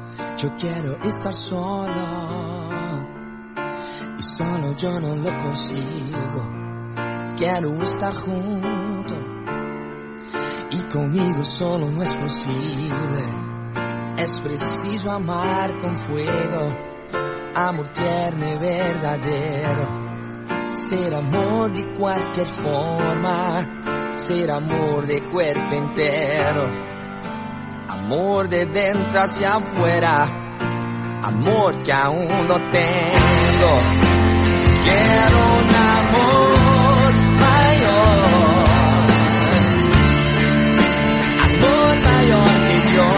Yo quiero estar solo y solo yo no lo consigo. Quiero estar junto y conmigo solo no es posible. Es preciso amar con fuego, amor tierno y verdadero. Ser amor de cualquier forma, ser amor de cuerpo entero. Amor de dentro hacia afuera, amor que aún no tengo. Quiero un amor mayor, amor mayor que yo.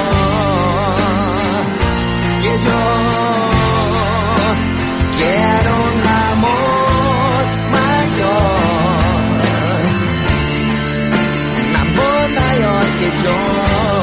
Quiero un amor mayor, un amor mayor que yo.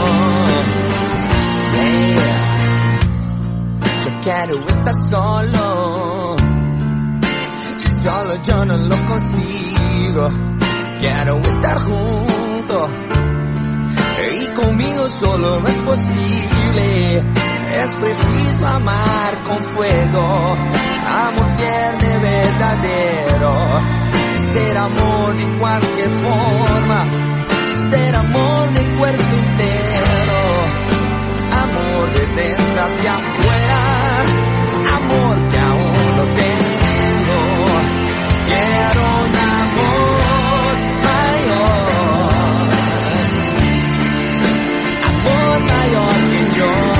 Yo quiero estar solo y solo yo no lo consigo. Quiero estar junto y conmigo solo no es posible. Es preciso amar con fuego, amor tierno y verdadero. Ser amor de cualquier forma, ser amor de cuerpo entero. Amor de dentro hacia afuera, amor que aún no tengo. Quiero un amor mayor, amor mayor que yo.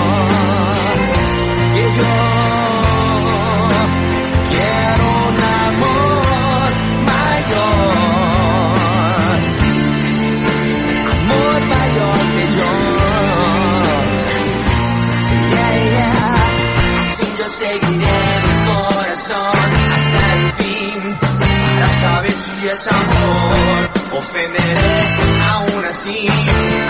Quiero un amor mayor, amor mayor que yo. Seguiré mi corazón hasta el fin, para saber si es amor. Ofenderé aún así.